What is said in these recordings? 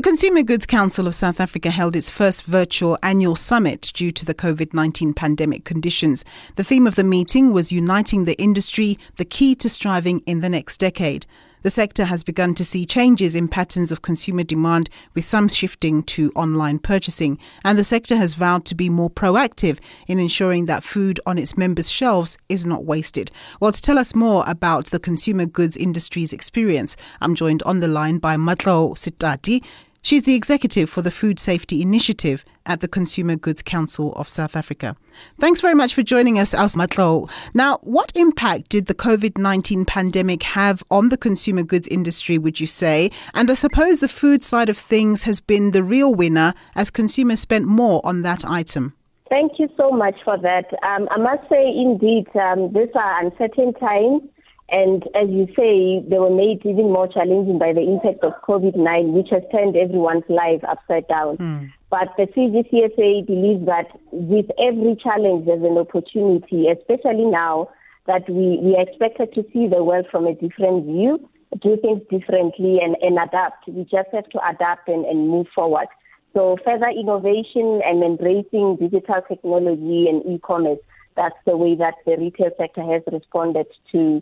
The Consumer Goods Council of South Africa held its first virtual annual summit due to the COVID-19 pandemic conditions. The theme of the meeting was Uniting the Industry, the Key to Striving in the Next Decade. The sector has begun to see changes in patterns of consumer demand, with some shifting to online purchasing, and the sector has vowed to be more proactive in ensuring that food on its members' shelves is not wasted. Well, to tell us more about the consumer goods industry's experience, I'm joined on the line by Matlao Sitati. She's the executive for the Food Safety Initiative at the Consumer Goods Council of South Africa. Thanks very much for joining us, Matlao. Now, what impact did the COVID-19 pandemic have on the consumer goods industry, would you say? And I suppose the food side of things has been the real winner as consumers spent more on that item. Thank you so much for that. I must say, indeed, these are uncertain times. And as you say, they were made even more challenging by the impact of COVID-19, which has turned everyone's life upside down. But the CGCSA believes that with every challenge, there's an opportunity, especially now that we are expected to see the world from a different view, do things differently and adapt. We just have to adapt and move forward. So further innovation and embracing digital technology and e-commerce, that's the way that the retail sector has responded to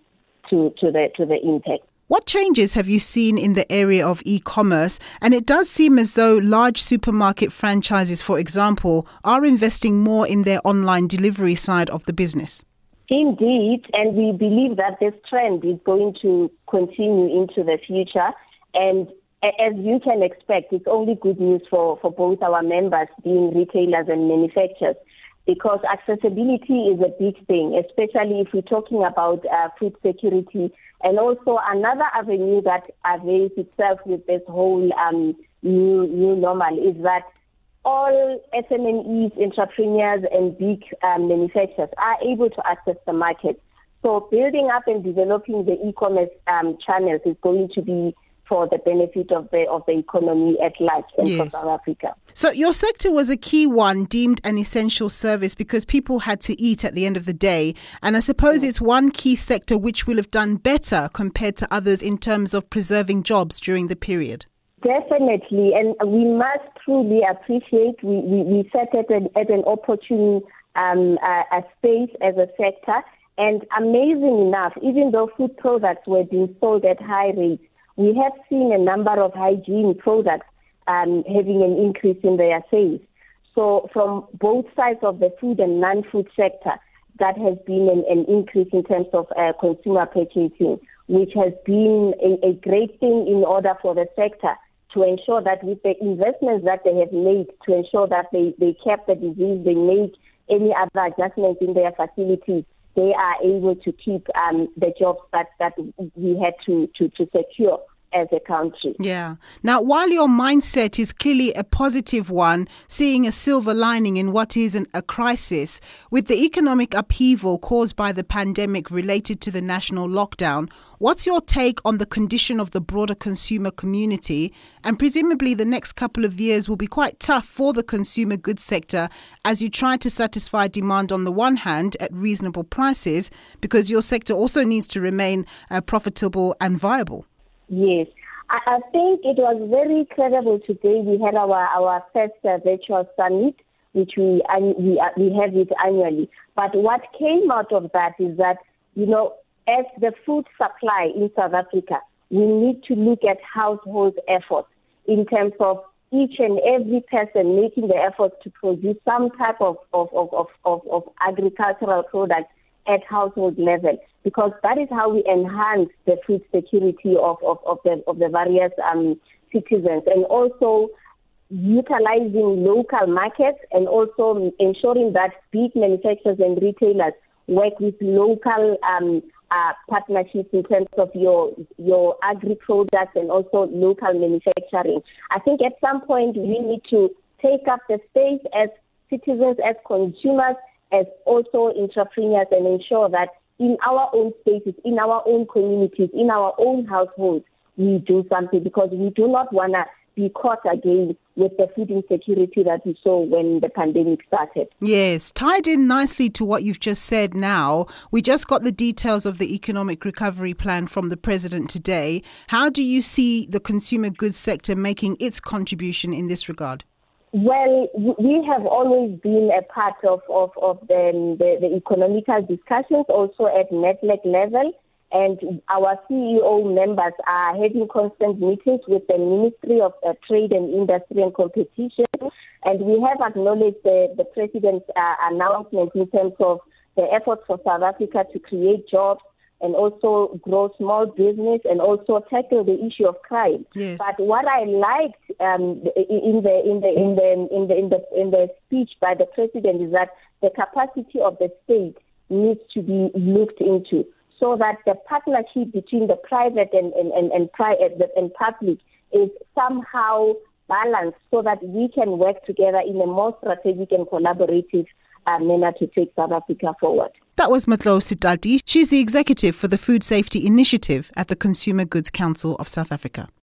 the impact. What changes have you seen in the area of e-commerce? And it does seem as though large supermarket franchises, for example, are investing more in their online delivery side of the business. Indeed, and we believe that this trend is going to continue into the future. And as you can expect, it's only good news for both our members, being retailers and manufacturers, because accessibility is a big thing, especially if we're talking about food security. And also another avenue that avails itself with this whole new normal is that all SMEs, entrepreneurs and big manufacturers are able to access the market. So building up and developing the e-commerce channels is going to be for the benefit of the economy at large and for South Africa. So your sector was a key one, deemed an essential service because people had to eat at the end of the day. And I suppose it's one key sector which will have done better compared to others in terms of preserving jobs during the period. Definitely. And we must truly appreciate we sat at an opportune space as a sector. And amazing enough, even though food products were being sold at high rates, we have seen a number of hygiene products having an increase in their sales. So from both sides of the food and non-food sector, that has been an increase in terms of consumer purchasing, which has been a great thing in order for the sector to ensure that with the investments that they have made, to ensure that they kept the disease, they made any other adjustments in their facilities, they are able to keep the jobs that we had to secure as a country. Yeah. Now, while your mindset is clearly a positive one, seeing a silver lining in what is a crisis, with the economic upheaval caused by the pandemic related to the national lockdown, what's your take on the condition of the broader consumer community? And presumably the next couple of years will be quite tough for the consumer goods sector as you try to satisfy demand on the one hand at reasonable prices, because your sector also needs to remain profitable and viable. Yes. I think it was very credible today. We had our first virtual summit, which we have it annually. But what came out of that is that, as the food supply in South Africa, we need to look at household efforts in terms of each and every person making the effort to produce some type of agricultural products at household level, because that is how we enhance the food security of the various citizens, and also utilizing local markets and also ensuring that big manufacturers and retailers work with local partnerships in terms of your agri-products and also local manufacturing. I think at some point we need to take up the space as citizens, as consumers, as also entrepreneurs, and ensure that in our own spaces, in our own communities, in our own households, we do something, because we do not want to be caught again with the food insecurity that we saw when the pandemic started. Yes, tied in nicely to what you've just said now. We just got the details of the economic recovery plan from the president today. How do you see the consumer goods sector making its contribution in this regard? Well, we have always been a part of the economical discussions, also at NETLEC level. And our CEO members are having constant meetings with the Ministry of Trade and Industry and Competition. And we have acknowledged the President's announcement in terms of the efforts for South Africa to create jobs and also grow small business and also tackle the issue of crime. Yes. But what I liked in the speech by the President is that the capacity of the state needs to be looked into, so that the partnership between the private and public is somehow balanced, so that we can work together in a more strategic and collaborative manner to take South Africa forward. That was Matlosi Dadi. She's the executive for the Food Safety Initiative at the Consumer Goods Council of South Africa.